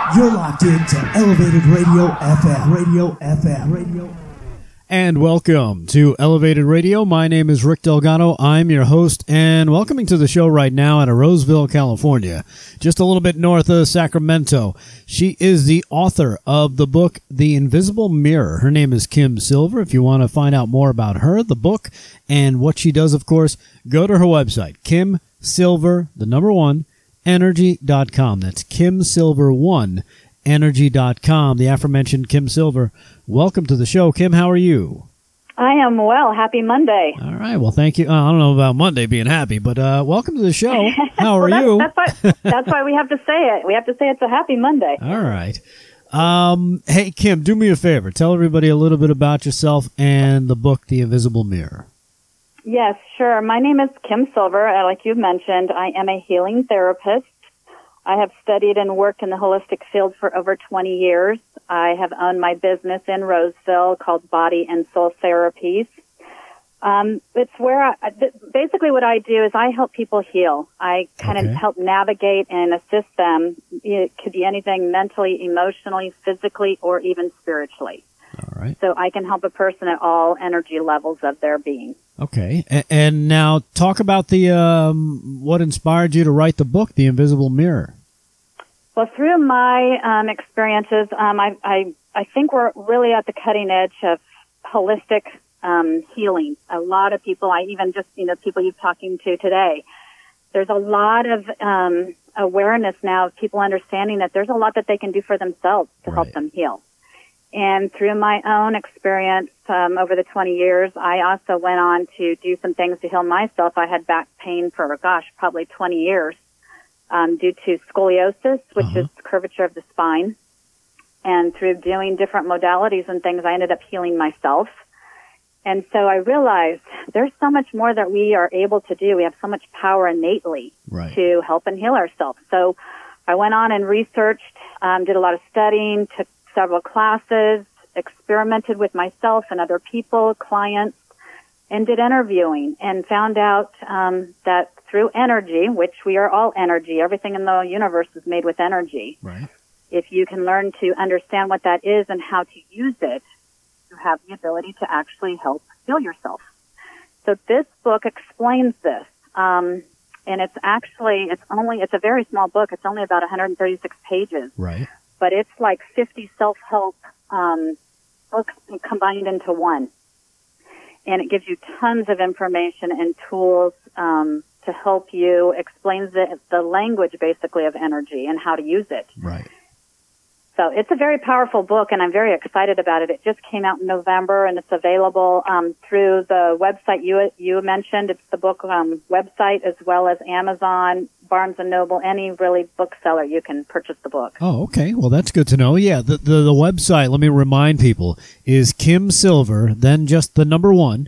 You're locked into Elevated Radio FM. And welcome to Elevated Radio. My name is Rick Delgado. I'm your host, and welcoming to the show right now out of Roseville, California, just a little bit north of Sacramento. She is the author of the book, The Invisible Mirror. Her name is Kim Silver. If you want to find out more about her, the book, and what she does, of course, go to her website, Kim Silver, the number one, energy.com. That's KimSilver1, energy.com. The aforementioned Kim Silver. Welcome to the show. Kim, how are you? I am well. Happy Monday. All right. Well, thank you. I don't know about Monday being happy, but welcome to the show. How are you? That's why we have to say it. We have to say it's a happy Monday. All right. Hey, Kim, do me a favor. Tell everybody a little bit about yourself and the book, The Invisible Mirror. Yes, sure. My name is Kim Silver. Like you mentioned, I am a healing therapist. I have studied and worked in the holistic field for over 20 years. I have owned my business in Roseville called Body and Soul Therapies. It's where basically what I do is I help people heal. I kind of help navigate and assist them. It could be anything mentally, emotionally, physically, or even spiritually. All right. So I can help a person at all energy levels of their being. Okay. And now talk about the what inspired you to write the book, The Invisible Mirror. Well, through my experiences, I think we're really at the cutting edge of holistic healing. A lot of people, people you're talking to today, there's a lot of awareness now of people understanding that there's a lot that they can do for themselves to help them heal. And through my own experience over the 20 years, I also went on to do some things to heal myself. I had back pain for, probably 20 years due to scoliosis, which is curvature of the spine. And through doing different modalities and things, I ended up healing myself. And so I realized there's so much more that we are able to do. We have so much power innately to help and heal ourselves. So I went on and researched, did a lot of studying, took several classes, experimented with myself and other people, clients, and did interviewing and found out that through energy, which we are all energy, everything in the universe is made with energy. Right. If you can learn to understand what that is and how to use it, you have the ability to actually help heal yourself. So this book explains this. And it's a very small book. It's only about 136 pages. Right. But it's like 50 self-help books combined into one. And it gives you tons of information and tools to help you, explains the language, basically, of energy and how to use it. Right. So it's a very powerful book, and I'm very excited about it. It just came out in November, and it's available through the website you mentioned. It's the book website, as well as Amazon, Barnes & Noble, any really bookseller, you can purchase the book. Oh, okay. Well, that's good to know. Yeah, the website, let me remind people, is Kim Silver, then just the number one,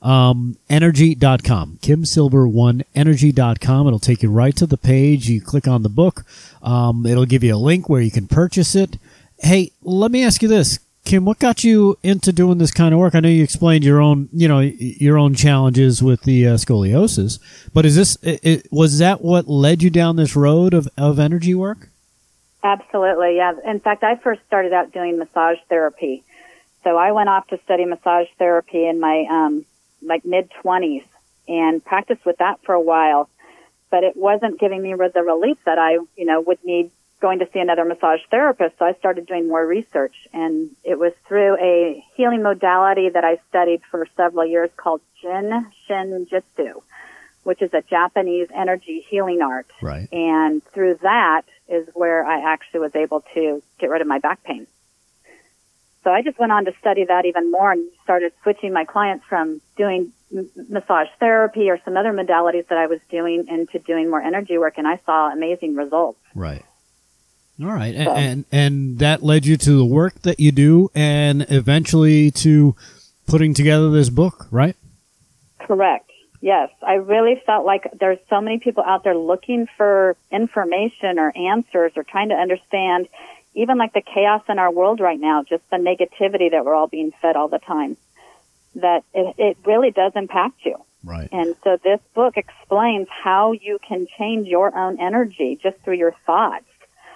energy.com. KimSilver1, energy.com. It'll take you right to the page. You click on the book. It'll give you a link where you can purchase it. Hey, let me ask you this. Kim, what got you into doing this kind of work? I know you explained your own challenges with the scoliosis, but was that what led you down this road of energy work? Absolutely, yeah. In fact, I first started out doing massage therapy. So I went off to study massage therapy in my mid-20s and practiced with that for a while, but it wasn't giving me the relief that I, would need going to see another massage therapist. So I started doing more research, and it was through a healing modality that I studied for several years called Jin Shin Jitsu, which is a Japanese energy healing art. Right. And through that is where I actually was able to get rid of my back pain. So I just went on to study that even more and started switching my clients from doing massage therapy or some other modalities that I was doing into doing more energy work, and I saw amazing results. Right. All right. So. And that led you to the work that you do and eventually to putting together this book, right? Correct. Yes. I really felt like there's so many people out there looking for information or answers or trying to understand even like the chaos in our world right now, just the negativity that we're all being fed all the time, that it really does impact you. Right. And so this book explains how you can change your own energy just through your thoughts.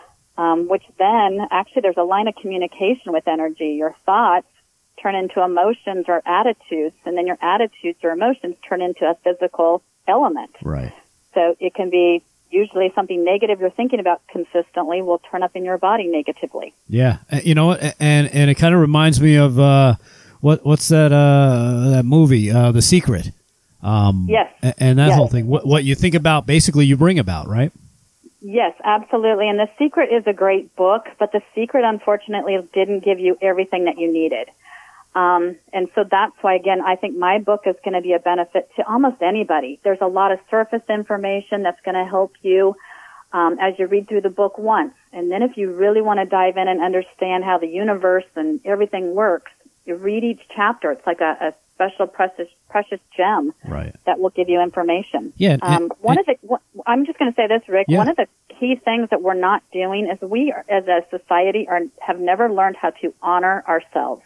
which then actually there's a line of communication with energy. Your thoughts turn into emotions or attitudes, and then your attitudes or emotions turn into a physical element. Right. So it can be usually something negative you're thinking about consistently will turn up in your body negatively. Yeah. You know, and it kind of reminds me of what's that movie, The Secret. Yes. And that yes. whole thing. What you think about, basically, you bring about, right? Yes, absolutely. And The Secret is a great book, but The Secret, unfortunately, didn't give you everything that you needed. And so that's why, again, I think my book is going to be a benefit to almost anybody. There's a lot of surface information that's going to help you as you read through the book once. And then if you really want to dive in and understand how the universe and everything works, you read each chapter. It's like a special precious gem right. that will give you information. Yeah. I'm just going to say this, Rick. Yeah. One of the key things that we're not doing is we, as a society, have never learned how to honor ourselves.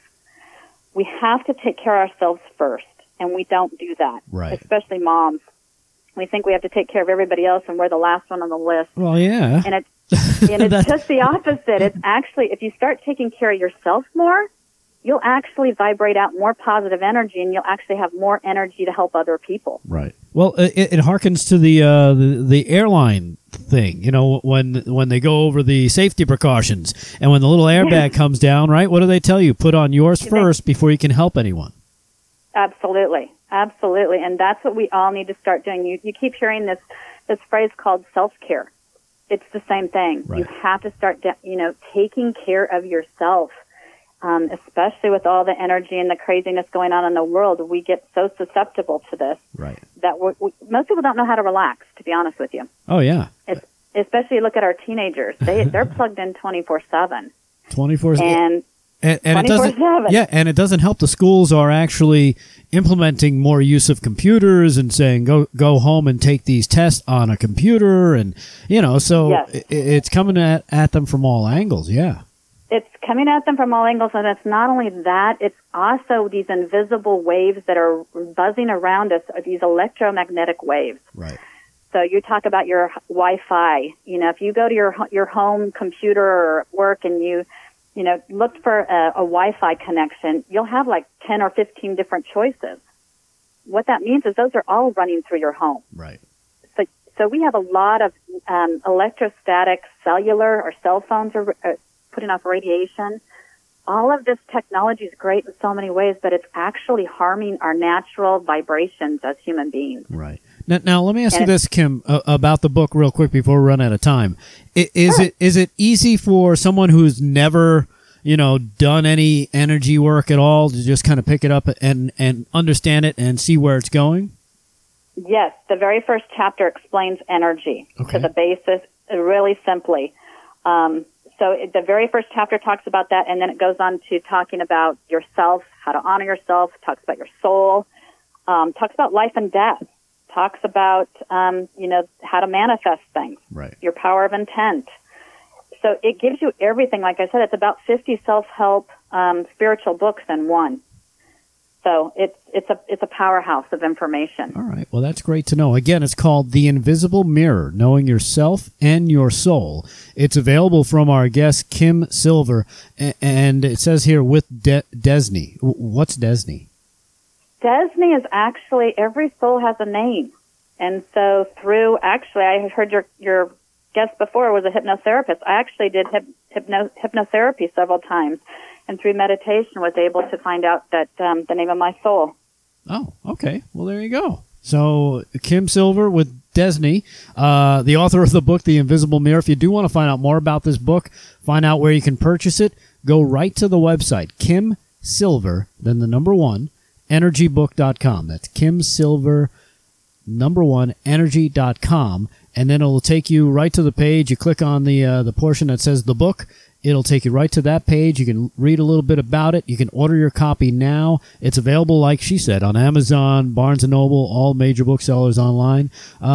We have to take care of ourselves first, and we don't do that. Right. Especially moms. We think we have to take care of everybody else, and we're the last one on the list. Well, yeah. And it's just the opposite. It's actually, if you start taking care of yourself more, you'll actually vibrate out more positive energy, and you'll actually have more energy to help other people. Right. Well, it harkens to the airline thing. You know, when they go over the safety precautions, and when the little airbag comes down, right? What do they tell you? Put on yours first before you can help anyone. Absolutely, absolutely, and that's what we all need to start doing. You keep hearing this phrase called self-care. It's the same thing. Right. You have to start, taking care of yourself. Especially with all the energy and the craziness going on in the world, we get so susceptible to this right. that most people don't know how to relax, to be honest with you. Oh, yeah. Especially look at our teenagers. They're plugged in 24/7. 24/7. And it doesn't. 24/7. Yeah, and it doesn't help. The schools are actually implementing more use of computers and saying go home and take these tests on a computer, and so yes. It's coming at them from all angles. Yeah. It's coming at them from all angles, and it's not only that, it's also these invisible waves that are buzzing around us, these electromagnetic waves. Right. So you talk about your Wi-Fi. If you go to your home computer or work and you look for a Wi-Fi connection, you'll have like 10 or 15 different choices. What that means is those are all running through your home. Right. So we have a lot of electrostatic cellular or cell phones are putting off radiation. All of this technology is great in so many ways, but it's actually harming our natural vibrations as human beings. Right. Now let me ask you this, Kim, about the book real quick before we run out of time. Is it easy for someone who's never, done any energy work at all to just kind of pick it up and understand it and see where it's going? Yes. The very first chapter explains energy to the basis really simply. So the very first chapter talks about that, and then it goes on to talking about yourself, how to honor yourself, talks about your soul, talks about life and death, talks about, how to manifest things, right. Your power of intent. So it gives you everything. Like I said, it's about 50 self-help spiritual books in one. So it's a powerhouse of information. All right. Well, that's great to know. Again, it's called The Invisible Mirror, Knowing Yourself and Your Soul. It's available from our guest, Kim Silver, and it says here with Desney. What's Desney? Desney is actually, every soul has a name. And so I heard your guest before was a hypnotherapist. I actually did hypnotherapy several times. And through meditation, was able to find out that the name of my soul. Oh, okay. Well, there you go. So, Kim Silver with Desney, the author of the book, The Invisible Mirror. If you do want to find out more about this book, find out where you can purchase it, go right to the website, Kim Silver, then the number 1, energybook.com. That's Kim Silver, number 1, energy.com. And then it'll take you right to the page. You click on the portion that says the book. It'll take you right to that page. You can read a little bit about it. You can order your copy now. It's available, like she said, on Amazon, Barnes & Noble, all major booksellers online.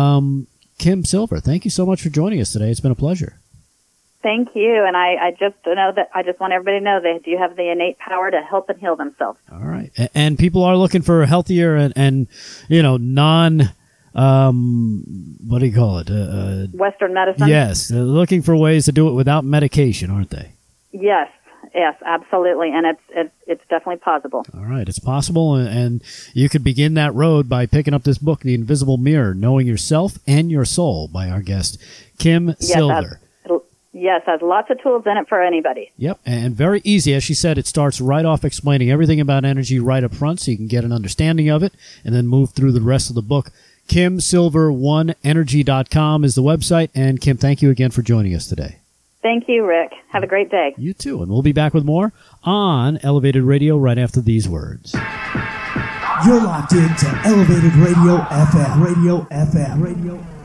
Kim Silver, thank you so much for joining us today. It's been a pleasure. Thank you. And I just know that I just want everybody to know that you have the innate power to help and heal themselves. All right. And people are looking for healthier and non what do you call it? Western medicine. Yes, they're looking for ways to do it without medication, aren't they? Yes, absolutely, and it's definitely possible. All right, it's possible, and you could begin that road by picking up this book, The Invisible Mirror, Knowing Yourself and Your Soul, by our guest, Kim Silver. Yes, has lots of tools in it for anybody. Yep, and very easy. As she said, it starts right off explaining everything about energy right up front so you can get an understanding of it and then move through the rest of the book. KimSilver1Energy.com is the website. And Kim, thank you again for joining us today. Thank you, Rick. Have a great day. You too, and we'll be back with more on Elevated Radio right after these words. You're locked into Elevated Radio FM. Radio FM. Radio.